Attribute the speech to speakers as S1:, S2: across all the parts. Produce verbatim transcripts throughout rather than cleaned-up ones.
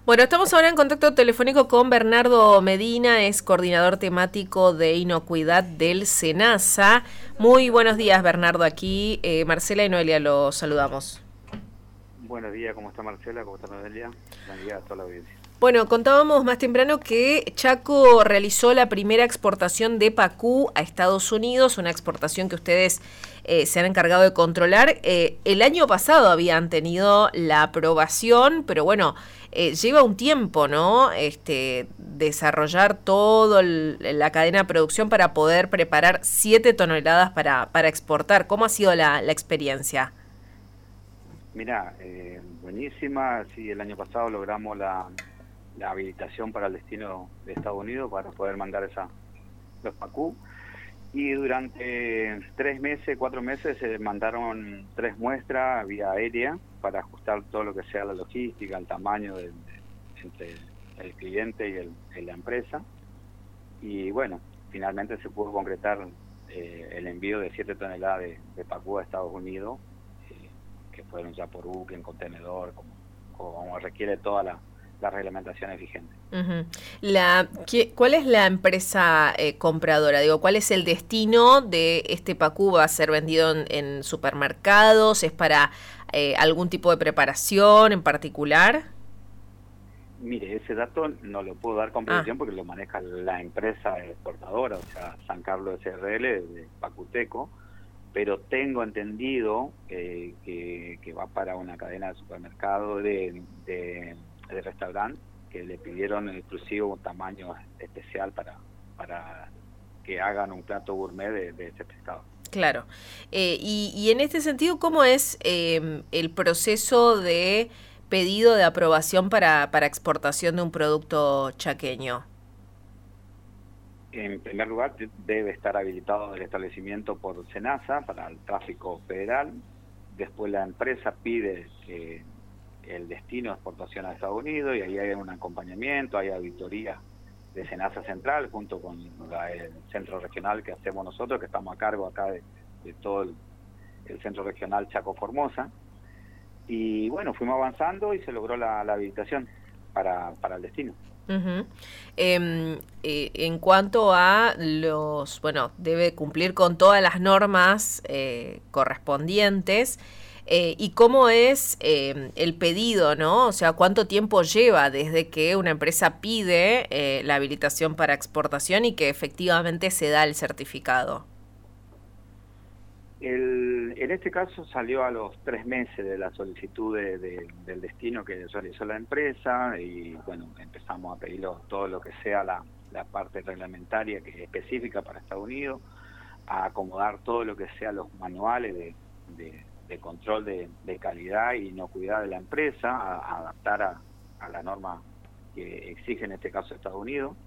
S1: Bueno, estamos ahora en contacto telefónico con Bernardo Medina, es coordinador temático de inocuidad del SENASA. Muy buenos días, Bernardo. Aquí eh, Marcela y Noelia los saludamos.
S2: Buenos días, ¿cómo está Marcela? ¿Cómo está Noelia? Buen día a toda la audiencia.
S1: Bueno, contábamos más temprano que Chaco realizó la primera exportación de Pacú a Estados Unidos, una exportación que ustedes eh, se han encargado de controlar. Eh, el año pasado habían tenido la aprobación, pero bueno, eh, lleva un tiempo, ¿no? Este, desarrollar toda la cadena de producción para poder preparar siete toneladas para, para exportar. ¿Cómo ha sido la, la experiencia?
S2: Mira, eh, buenísima. Sí, el año pasado logramos la... la habilitación para el destino de Estados Unidos para poder mandar esa los Pacú, y durante tres meses, cuatro meses se mandaron tres muestras vía aérea para ajustar todo lo que sea la logística, el tamaño de, de, entre el cliente y, el, y la empresa, y bueno, finalmente se pudo concretar eh, el envío de siete toneladas de, de Pacú a Estados Unidos, eh, que fueron ya por buque, en contenedor, como, como requiere toda la las reglamentaciones vigentes.
S1: Uh-huh. La, ¿qué, ¿Cuál es la empresa eh, compradora? Digo, ¿cuál es el destino de este Pacú? ¿Va a ser vendido en, en supermercados? ¿Es para eh, algún tipo de preparación en particular?
S2: Mire, ese dato no lo puedo dar con precisión ah. porque lo maneja la empresa exportadora, o sea, San Carlos S R L de Pacuteco, pero tengo entendido eh, que, que va para una cadena de supermercado de... de de restaurante, que le pidieron en exclusivo un tamaño especial para, para que hagan un plato gourmet de, de ese pescado.
S1: Claro. Eh, y, y en este sentido, ¿cómo es eh, el proceso de pedido de aprobación para, para exportación de un producto chaqueño?
S2: En primer lugar, debe estar habilitado el establecimiento por SENASA para el tráfico federal. Después la empresa pide que el destino de exportación a Estados Unidos, y ahí hay un acompañamiento, hay auditoría de SENASA Central junto con la, el centro regional que hacemos nosotros, que estamos a cargo acá de, de todo el, el centro regional Chaco Formosa, y bueno, fuimos avanzando y se logró la, la habilitación para, para el destino.
S1: Uh-huh. eh, eh, en cuanto a los, bueno, debe cumplir con todas las normas eh, correspondientes. Eh, ¿Y cómo es eh, el pedido, no? O sea, ¿cuánto tiempo lleva desde que una empresa pide eh, la habilitación para exportación y que efectivamente se da el certificado?
S2: El, en este caso salió a los tres meses de la solicitud de, de, del destino que realizó la empresa, y bueno, empezamos a pedirlo todo lo que sea la, la parte reglamentaria que es específica para Estados Unidos, a acomodar todo lo que sea los manuales de... de de control de, de calidad y inocuidad de la empresa, a, a adaptar a, a la norma que exige en este caso Estados Unidos.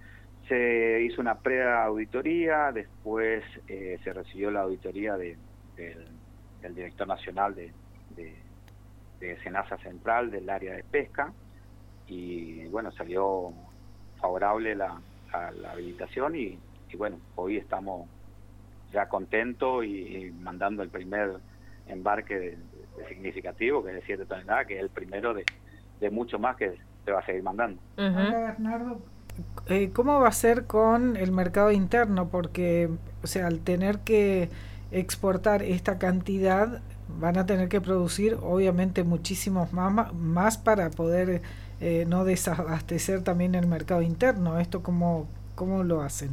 S2: Se hizo una pre-auditoría, después eh, se recibió la auditoría de, de, del director nacional de, de, de SENASA Central del área de pesca, y bueno, salió favorable la, la, la habilitación, y, y bueno, hoy estamos ya contentos y, y mandando el primer embarque de, de significativo, que es de siete toneladas, que es el primero de, de mucho más que se va a seguir mandando.
S3: Uh-huh. Ahora, Bernardo, eh, ¿cómo va a ser con el mercado interno? Porque, o sea, al tener que exportar esta cantidad, van a tener que producir obviamente muchísimos más, más para poder eh, no desabastecer también el mercado interno. ¿Esto cómo, cómo lo hacen?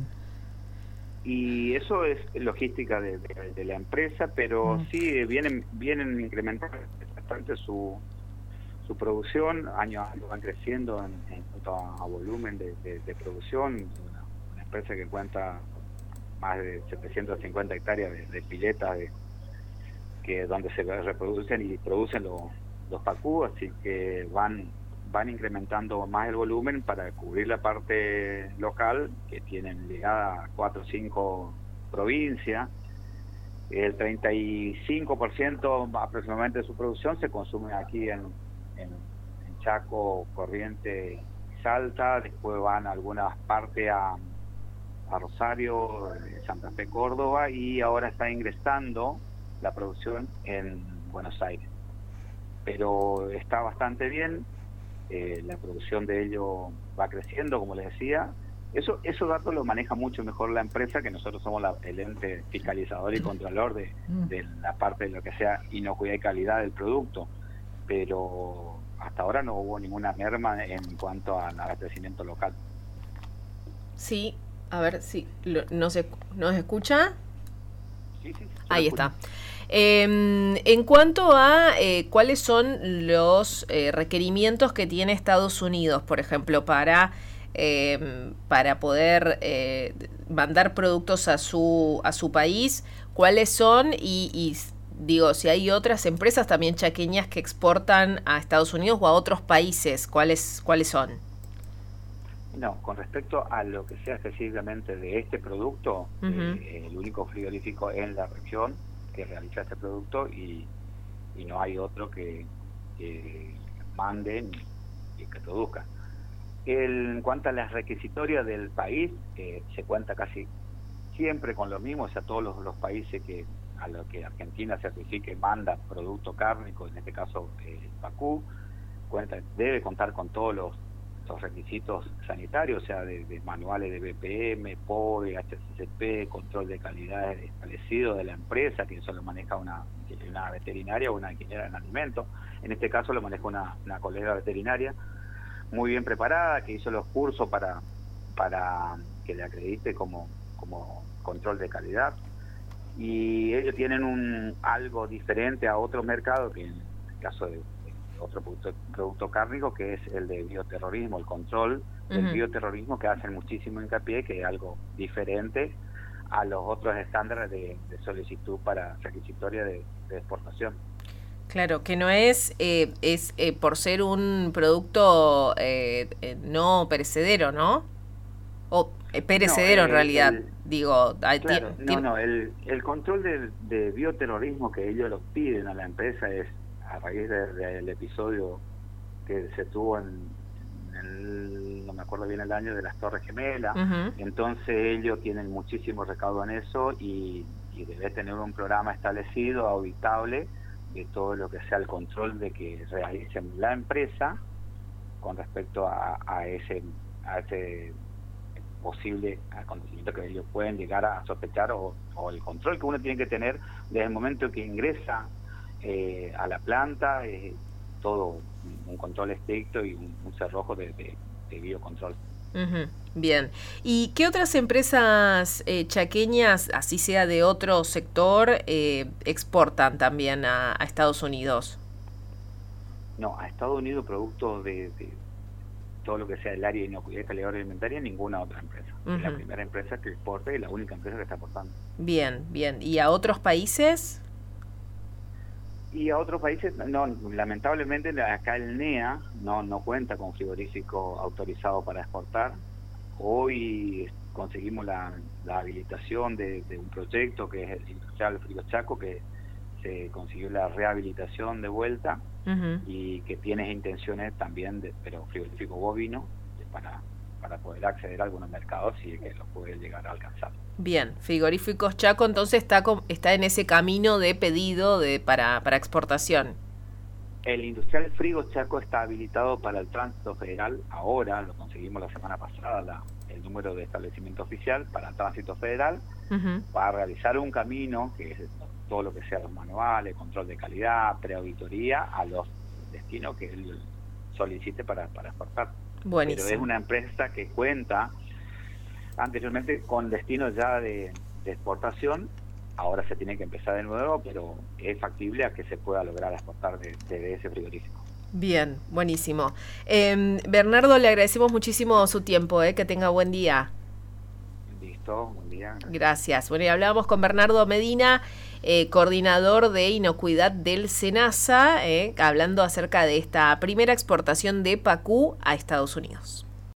S2: Y eso es logística de, de, de la empresa, pero mm. sí vienen vienen incrementando bastante su su producción, año a año van creciendo en, en cuanto a, a volumen de, de, de producción. Una, una empresa que cuenta más de setecientas cincuenta hectáreas de, de piletas de, que donde se reproducen y producen los, los Pacú, así que van van incrementando más el volumen para cubrir la parte local, que tienen ligada a cuatro o cinco provincias. El treinta y cinco por ciento aproximadamente de su producción se consume aquí en, en, en Chaco, Corrientes y Salta. Después van algunas partes a, a Rosario, Santa Fe, Córdoba, y ahora está ingresando la producción en Buenos Aires. Pero está bastante bien. eh, la producción de ello va creciendo, como les decía. Eso, esos datos los maneja mucho mejor la empresa, que nosotros somos la, el ente fiscalizador y controlador de, de la parte de lo que sea inocuidad y calidad del producto, pero hasta ahora no hubo ninguna merma en cuanto al abastecimiento local.
S1: Sí, a ver si lo, ¿nos, ¿nos escucha?
S2: Sí, sí.
S1: Ahí está. Eh, en cuanto a eh, cuáles son los eh, requerimientos que tiene Estados Unidos, por ejemplo, para... Eh, para poder eh, mandar productos a su a su país, cuáles son y, y digo, si hay otras empresas también chaqueñas que exportan a Estados Unidos o a otros países, ¿cuáles cuáles son?
S2: No, con respecto a lo que sea específicamente de este producto, uh-huh. eh, el único frigorífico en la región que realiza este producto y, y no hay otro que, que manden y que produzca. El, en cuanto a las requisitorias del país, eh, se cuenta casi siempre con lo mismo, o sea, todos los, los países que a los que Argentina certifique manda producto cárnico, en este caso eh, Pacú, cuenta, debe contar con todos los, los requisitos sanitarios, o sea, de, de manuales de B P M, P O D, H A C C P, control de calidad establecido de la empresa, que eso lo maneja una, una veterinaria o una ingeniera en alimentos. En este caso lo maneja una, una colega veterinaria, muy bien preparada, que hizo los cursos para para que le acredite como, como control de calidad. Y ellos tienen un algo diferente a otros mercados, que en el caso de, de otro producto, producto cárnico, que es el de bioterrorismo, el control uh-huh. del bioterrorismo, que hacen muchísimo hincapié, que es algo diferente a los otros estándares de, de solicitud para requisitoria de, de exportación.
S1: Claro, que no es, eh, es eh, por ser un producto eh, eh, no perecedero, ¿no? O eh, perecedero no, eh, en realidad, el, digo.
S2: Claro, no, no, el, el control de, de bioterrorismo que ellos lo piden a la empresa es a raíz del de, de episodio que se tuvo en, en el, no me acuerdo bien el año, de las Torres Gemelas. Uh-huh. Entonces ellos tienen muchísimo recaudo en eso y, y debe tener un programa establecido, auditable, de todo lo que sea el control de que realicen la empresa con respecto a, a ese a ese posible acontecimiento que ellos pueden llegar a sospechar o, o el control que uno tiene que tener desde el momento que ingresa eh, a la planta, eh, todo un control estricto y un, un cerrojo de, de, de biocontrol.
S1: Uh-huh. Bien. ¿Y qué otras empresas eh, chaqueñas, así sea de otro sector, eh, exportan también a, a Estados Unidos?
S2: No, a Estados Unidos productos de, de todo lo que sea el área de inocuidad y calidad alimentaria, ninguna otra empresa. Uh-huh. Es la primera empresa que exporta y la única empresa que está exportando.
S1: Bien, bien. ¿Y a otros países?
S2: Y a otros países, no, lamentablemente acá el N E A no, no cuenta con frigorífico autorizado para exportar. Hoy conseguimos la, la habilitación de, de un proyecto que es el Industrial Frigo Chaco, que se consiguió la rehabilitación de vuelta uh-huh. y que tiene intenciones también, de, pero frigorífico bovino, de, para, para poder acceder a algunos mercados y que lo puede llegar a alcanzar.
S1: Bien, Frigoríficos Chaco entonces está está en ese camino de pedido de para, para exportación.
S2: El Industrial Frigo Chaco está habilitado para el tránsito federal, ahora lo conseguimos la semana pasada, la, el número de establecimiento oficial para el tránsito federal, uh-huh. para realizar un camino, que es todo lo que sea los manuales, control de calidad, preauditoría, a los destinos que él solicite para, para exportar.
S1: Buenísimo.
S2: Pero es una empresa que cuenta anteriormente con destinos ya de, de exportación, ahora se tiene que empezar de nuevo, pero es factible a que se pueda lograr exportar de, de ese frigorífico.
S1: Bien, buenísimo. Eh, Bernardo, le agradecemos muchísimo su tiempo, eh, que tenga buen día.
S2: Listo, buen día. Gracias.
S1: Gracias. Bueno, y hablábamos con Bernardo Medina, eh, coordinador de inocuidad del SENASA, eh, hablando acerca de esta primera exportación de Pacú a Estados Unidos.